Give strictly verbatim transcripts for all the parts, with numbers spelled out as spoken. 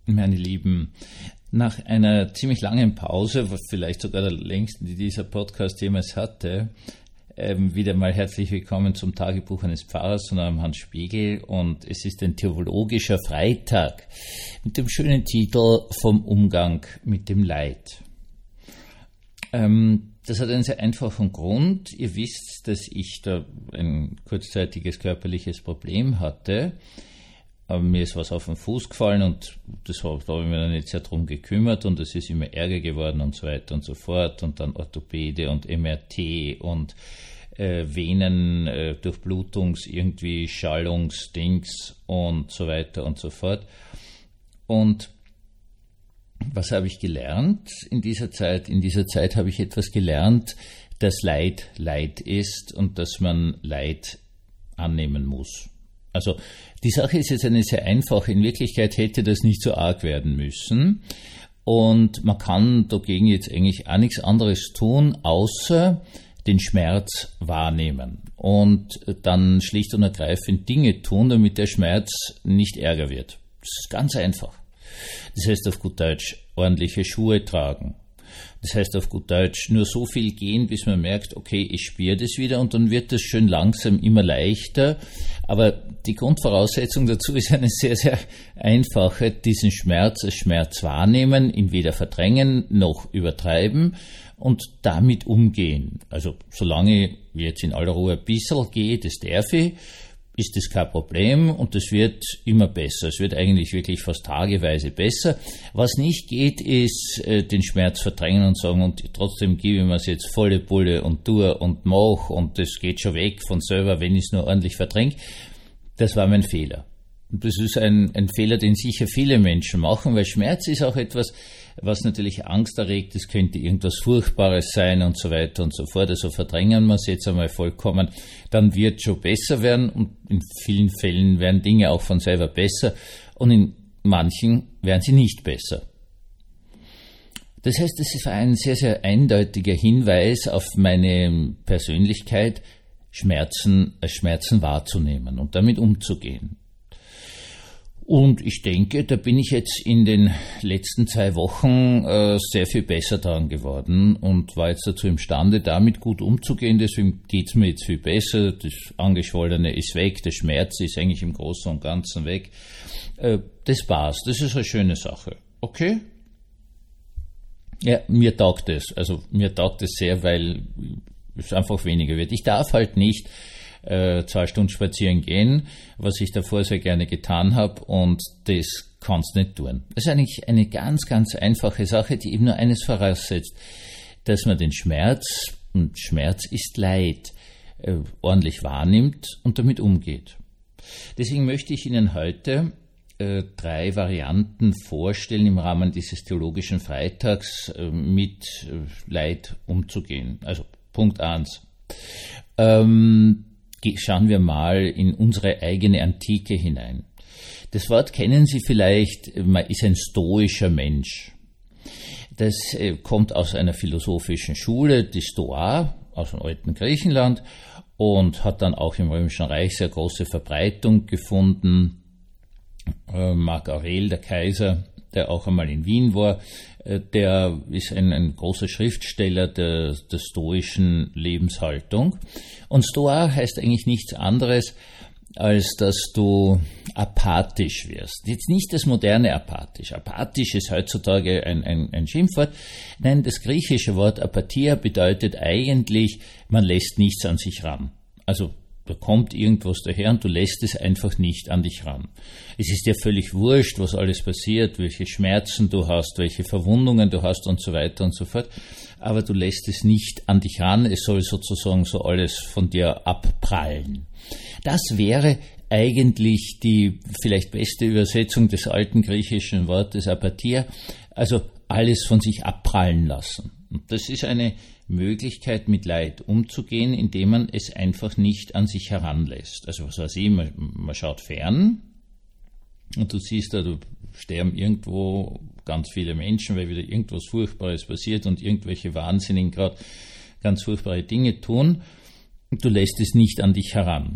Meine Lieben, nach einer ziemlich langen Pause, vielleicht sogar der längsten, die dieser Podcast jemals hatte, ähm, wieder mal herzlich willkommen zum Tagebuch eines Pfarrers von eurem Hans Spiegel, und es ist ein theologischer Freitag mit dem schönen Titel Vom Umgang mit dem Leid. Ähm, das hat einen sehr einfachen Grund. Ihr wisst, dass ich da ein kurzzeitiges körperliches Problem hatte. Aber mir ist was auf den Fuß gefallen und das habe da habe ich mich dann nicht sehr drum gekümmert, und es ist immer ärger geworden und so weiter und so fort, und dann Orthopäde und M R T und äh, Venen, äh, Durchblutungs, irgendwie Schallungsdings und so weiter und so fort. Und was habe ich gelernt in dieser Zeit? In dieser Zeit habe ich etwas gelernt, dass Leid Leid ist und dass man Leid annehmen muss. Also die Sache ist jetzt eine sehr einfache. In Wirklichkeit hätte das nicht so arg werden müssen. Und man kann dagegen jetzt eigentlich auch nichts anderes tun, außer den Schmerz wahrnehmen. Und dann schlicht und ergreifend Dinge tun, damit der Schmerz nicht ärger wird. Das ist ganz einfach. Das heißt auf gut Deutsch ordentliche Schuhe tragen. Das heißt auf gut Deutsch nur so viel gehen, bis man merkt, okay, ich spüre das wieder, und dann wird das schön langsam immer leichter. Aber die Grundvoraussetzung dazu ist eine sehr, sehr einfache: diesen Schmerz als Schmerz wahrnehmen, ihn weder verdrängen noch übertreiben und damit umgehen. Also solange ich jetzt in aller Ruhe ein bisschen gehe, das darf ich, ist das kein Problem, und das wird immer besser. Es wird eigentlich wirklich fast tageweise besser. Was nicht geht, ist äh, den Schmerz verdrängen und sagen, und trotzdem gebe ich mir es jetzt volle Pulle und tue und mach und das geht schon weg von selber, wenn ich es nur ordentlich verdränge. Das war mein Fehler. Und das ist ein, ein Fehler, den sicher viele Menschen machen, weil Schmerz ist auch etwas, was natürlich Angst erregt. Es könnte irgendwas Furchtbares sein und so weiter und so fort. Also verdrängen wir es jetzt einmal vollkommen. Dann wird es schon besser werden, und in vielen Fällen werden Dinge auch von selber besser, und in manchen werden sie nicht besser. Das heißt, das ist ein sehr, sehr eindeutiger Hinweis auf meine Persönlichkeit, Schmerzen als Schmerzen wahrzunehmen und damit umzugehen. Und ich denke, da bin ich jetzt in den letzten zwei Wochen äh, sehr viel besser dran geworden und war jetzt dazu imstande, damit gut umzugehen. Deswegen geht's mir jetzt viel besser. Das Angeschwollene ist weg, der Schmerz ist eigentlich im Großen und Ganzen weg. Äh, das passt, das ist eine schöne Sache. Okay? Ja, mir taugt es. Also mir taugt es sehr, weil es einfach weniger wird. Ich darf halt nicht Äh, zwei Stunden spazieren gehen, was ich davor sehr gerne getan habe, und das kannst du nicht tun. Das ist eigentlich eine ganz, ganz einfache Sache, die eben nur eines voraussetzt, dass man den Schmerz, und Schmerz ist Leid, äh, ordentlich wahrnimmt und damit umgeht. Deswegen möchte ich Ihnen heute äh, drei Varianten vorstellen, im Rahmen dieses theologischen Freitags äh, mit äh, Leid umzugehen. Also Punkt eins. Ähm, Schauen wir mal in unsere eigene Antike hinein. Das Wort kennen Sie vielleicht, man ist ein stoischer Mensch. Das kommt aus einer philosophischen Schule, die Stoa, aus dem alten Griechenland, und hat dann auch im Römischen Reich sehr große Verbreitung gefunden. Marc Aurel, der Kaiser, der auch einmal in Wien war, der ist ein, ein großer Schriftsteller der, der stoischen Lebenshaltung. Und Stoa heißt eigentlich nichts anderes, als dass du apathisch wirst. Jetzt nicht das moderne apathisch. Apathisch ist heutzutage ein, ein, ein Schimpfwort. Nein, das griechische Wort Apathia bedeutet eigentlich, man lässt nichts an sich ran. Also da kommt irgendwas daher und du lässt es einfach nicht an dich ran. Es ist dir völlig wurscht, was alles passiert, welche Schmerzen du hast, welche Verwundungen du hast und so weiter und so fort. Aber du lässt es nicht an dich ran. Es soll sozusagen so alles von dir abprallen. Das wäre eigentlich die vielleicht beste Übersetzung des alten griechischen Wortes Apathia. Also alles von sich abprallen lassen. Und das ist eine Möglichkeit, mit Leid umzugehen, indem man es einfach nicht an sich heranlässt. Also was weiß ich, man, man schaut fern und du siehst da, da sterben irgendwo ganz viele Menschen, weil wieder irgendwas Furchtbares passiert und irgendwelche Wahnsinnigen gerade ganz furchtbare Dinge tun, und du lässt es nicht an dich heran.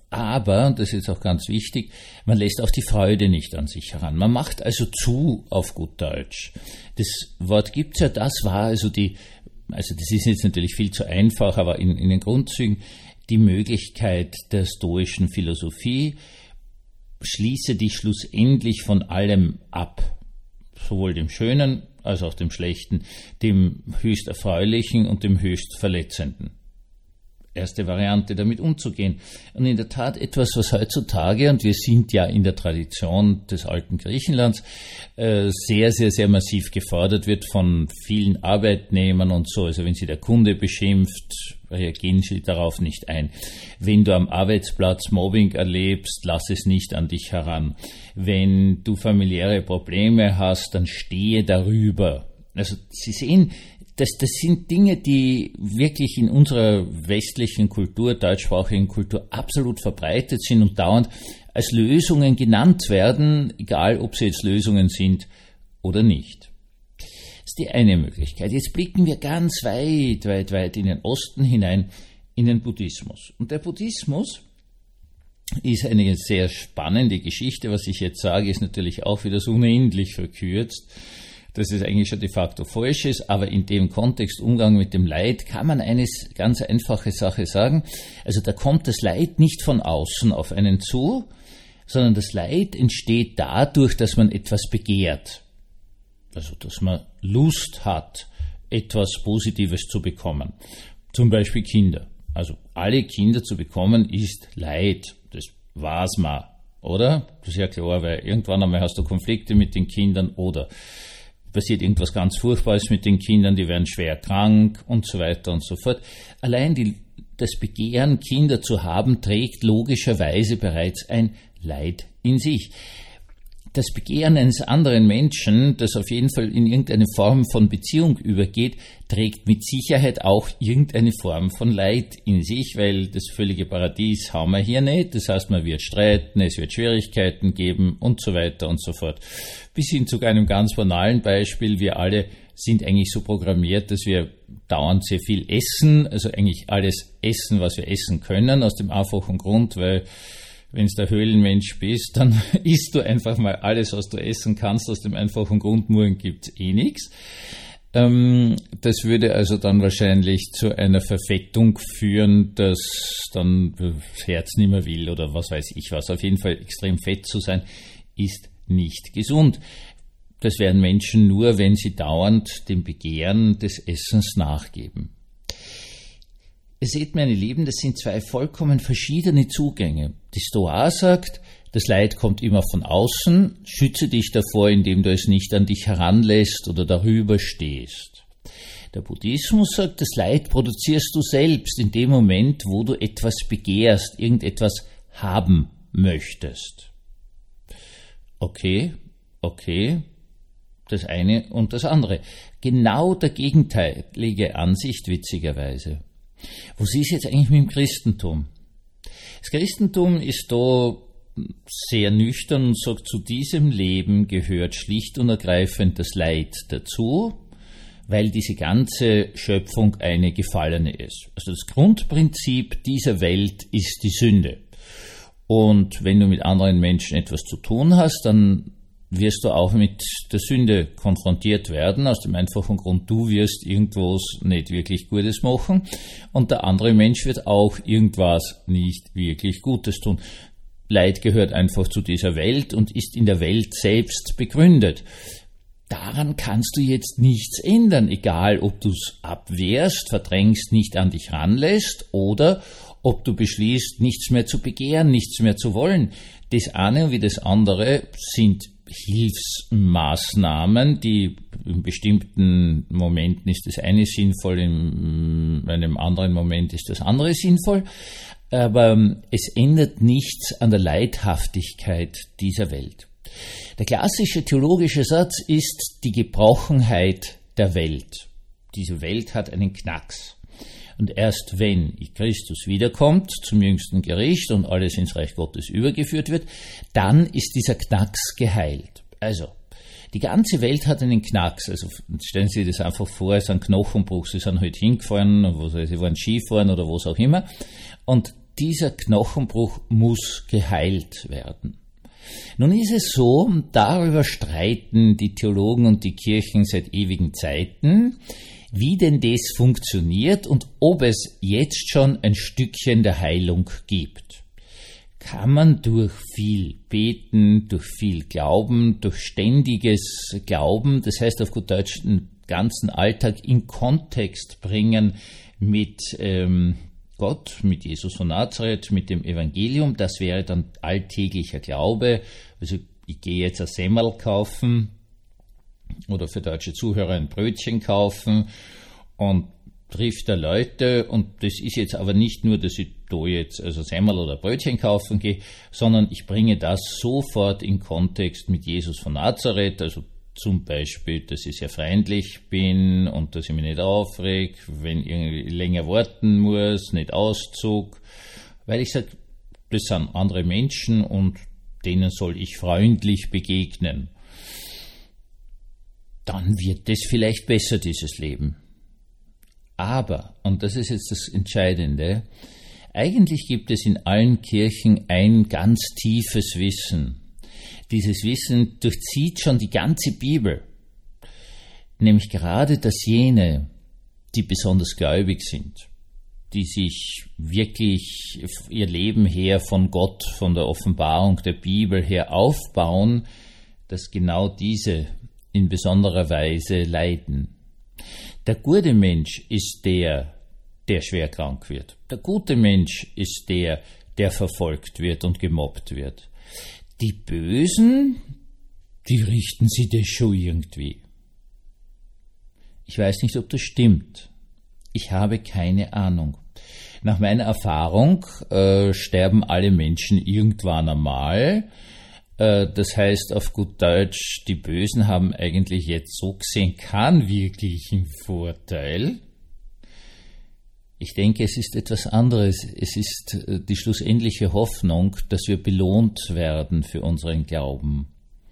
Aber, und das ist jetzt auch ganz wichtig, man lässt auch die Freude nicht an sich heran. Man macht also zu, auf gut Deutsch. Das Wort gibt's ja, das war also die, also das ist jetzt natürlich viel zu einfach, aber in, in den Grundzügen die Möglichkeit der stoischen Philosophie, schließe dich schlussendlich von allem ab, sowohl dem Schönen als auch dem Schlechten, dem höchst Erfreulichen und dem höchst Verletzenden. Erste Variante, damit umzugehen. Und in der Tat etwas, was heutzutage, und wir sind ja in der Tradition des alten Griechenlands, äh, sehr, sehr, sehr massiv gefordert wird von vielen Arbeitnehmern und so. Also wenn Sie der Kunde beschimpft, gehen Sie darauf nicht ein. Wenn du am Arbeitsplatz Mobbing erlebst, lass es nicht an dich heran. Wenn du familiäre Probleme hast, dann stehe darüber. Also Sie sehen, Das, das sind Dinge, die wirklich in unserer westlichen Kultur, deutschsprachigen Kultur absolut verbreitet sind und dauernd als Lösungen genannt werden, egal ob sie jetzt Lösungen sind oder nicht. Das ist die eine Möglichkeit. Jetzt blicken wir ganz weit, weit, weit in den Osten hinein, in den Buddhismus. Und der Buddhismus ist eine sehr spannende Geschichte. Was ich jetzt sage, ist natürlich auch wieder so unendlich verkürzt, dass es eigentlich schon de facto falsch ist, aber in dem Kontext Umgang mit dem Leid kann man eine ganz einfache Sache sagen. Also da kommt das Leid nicht von außen auf einen zu, sondern das Leid entsteht dadurch, dass man etwas begehrt. Also dass man Lust hat, etwas Positives zu bekommen. Zum Beispiel Kinder. Also alle Kinder zu bekommen ist Leid. Das weiß man, oder? Das ist ja klar, weil irgendwann einmal hast du Konflikte mit den Kindern oder passiert irgendwas ganz Furchtbares mit den Kindern, die werden schwer krank und so weiter und so fort. Allein die, das Begehren, Kinder zu haben, trägt logischerweise bereits ein Leid in sich. Das Begehren eines anderen Menschen, das auf jeden Fall in irgendeine Form von Beziehung übergeht, trägt mit Sicherheit auch irgendeine Form von Leid in sich, weil das völlige Paradies haben wir hier nicht. Das heißt, man wird streiten, es wird Schwierigkeiten geben und so weiter und so fort. Bis hin zu einem ganz banalen Beispiel, wir alle sind eigentlich so programmiert, dass wir dauernd sehr viel essen, also eigentlich alles essen, was wir essen können, aus dem einfachen Grund, weil wenn du der Höhlenmensch bist, dann isst du einfach mal alles, was du essen kannst, aus dem einfachen Grund, morgen gibt's eh nichts. Ähm, das würde also dann wahrscheinlich zu einer Verfettung führen, dass dann das Herz nicht mehr will oder was weiß ich was. Auf jeden Fall extrem fett zu sein, ist nicht gesund. Das wären Menschen nur, wenn sie dauernd dem Begehren des Essens nachgeben. Ihr seht, meine Lieben, das sind zwei vollkommen verschiedene Zugänge. Die Stoa sagt, das Leid kommt immer von außen, schütze dich davor, indem du es nicht an dich heranlässt oder darüber stehst. Der Buddhismus sagt, das Leid produzierst du selbst in dem Moment, wo du etwas begehrst, irgendetwas haben möchtest. Okay, okay, das eine und das andere. Genau der gegenteilige Ansicht, witzigerweise. Was ist jetzt eigentlich mit dem Christentum? Das Christentum ist da sehr nüchtern und sagt, zu diesem Leben gehört schlicht und ergreifend das Leid dazu, weil diese ganze Schöpfung eine gefallene ist. Also das Grundprinzip dieser Welt ist die Sünde. Und wenn du mit anderen Menschen etwas zu tun hast, dann wirst du auch mit der Sünde konfrontiert werden, aus dem einfachen Grund, du wirst irgendwas nicht wirklich Gutes machen und der andere Mensch wird auch irgendwas nicht wirklich Gutes tun. Leid gehört einfach zu dieser Welt und ist in der Welt selbst begründet. Daran kannst du jetzt nichts ändern, egal ob du es abwehrst, verdrängst, nicht an dich ranlässt oder ob du beschließt, nichts mehr zu begehren, nichts mehr zu wollen. Das eine wie das andere sind Hilfsmaßnahmen, die in bestimmten Momenten ist das eine sinnvoll, in einem anderen Moment ist das andere sinnvoll, aber es ändert nichts an der Leidhaftigkeit dieser Welt. Der klassische theologische Satz ist die Gebrochenheit der Welt. Diese Welt hat einen Knacks. Und erst wenn Christus wiederkommt zum jüngsten Gericht und alles ins Reich Gottes übergeführt wird, dann ist dieser Knacks geheilt. Also, die ganze Welt hat einen Knacks. Also stellen Sie sich das einfach vor, es ist ein Knochenbruch. Sie sind halt hingefahren, wo Sie waren Skifahren oder was auch immer. Und dieser Knochenbruch muss geheilt werden. Nun ist es so, darüber streiten die Theologen und die Kirchen seit ewigen Zeiten, wie denn das funktioniert und ob es jetzt schon ein Stückchen der Heilung gibt. Kann man durch viel Beten, durch viel Glauben, durch ständiges Glauben, das heißt auf gut Deutsch den ganzen Alltag in Kontext bringen mit ähm, Gott, mit Jesus von Nazareth, mit dem Evangelium, das wäre dann alltäglicher Glaube. Also ich gehe jetzt ein Semmerl kaufen oder für deutsche Zuhörer ein Brötchen kaufen und trifft da Leute, und das ist jetzt aber nicht nur, dass ich da jetzt also Semmerl oder Brötchen kaufen gehe, sondern ich bringe das sofort in Kontext mit Jesus von Nazareth, also zum Beispiel, dass ich sehr freundlich bin und dass ich mich nicht aufreg, wenn ich irgendwie länger warten muss, nicht Auszug, weil ich sage, das sind andere Menschen und denen soll ich freundlich begegnen. Dann wird es vielleicht besser, dieses Leben. Aber, und das ist jetzt das Entscheidende, eigentlich gibt es in allen Kirchen ein ganz tiefes Wissen. Dieses Wissen durchzieht schon die ganze Bibel, nämlich gerade, dass jene, die besonders gläubig sind, die sich wirklich ihr Leben her von Gott, von der Offenbarung der Bibel her aufbauen, dass genau diese in besonderer Weise leiden. Der gute Mensch ist der, der schwer krank wird. Der gute Mensch ist der, der verfolgt wird und gemobbt wird. Die Bösen, die richten sie das schon irgendwie. Ich weiß nicht, ob das stimmt. Ich habe keine Ahnung. Nach meiner Erfahrung äh, sterben alle Menschen irgendwann einmal. Äh, das heißt auf gut Deutsch, die Bösen haben eigentlich jetzt so gesehen keinen wirklichen Vorteil. Ich denke, es ist etwas anderes. Es ist die schlussendliche Hoffnung, dass wir belohnt werden für unseren Glauben.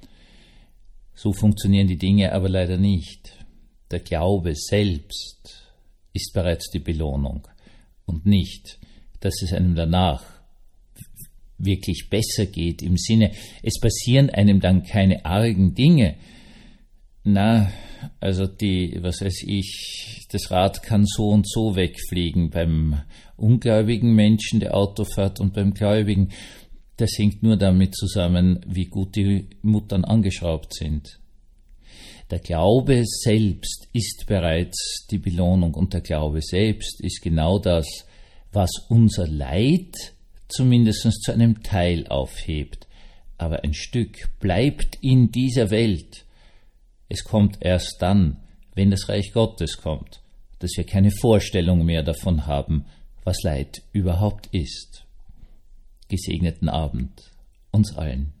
So funktionieren die Dinge aber leider nicht. Der Glaube selbst ist bereits die Belohnung und nicht, dass es einem danach wirklich besser geht im Sinne, es passieren einem dann keine argen Dinge. Na, also die, was weiß ich, das Rad kann so und so wegfliegen beim ungläubigen Menschen, der Auto fährt, und beim Gläubigen. Das hängt nur damit zusammen, wie gut die Muttern angeschraubt sind. Der Glaube selbst ist bereits die Belohnung, und der Glaube selbst ist genau das, was unser Leid zumindest zu einem Teil aufhebt. Aber ein Stück bleibt in dieser Welt. Es kommt erst dann, wenn das Reich Gottes kommt, dass wir keine Vorstellung mehr davon haben, was Leid überhaupt ist. Gesegneten Abend uns allen.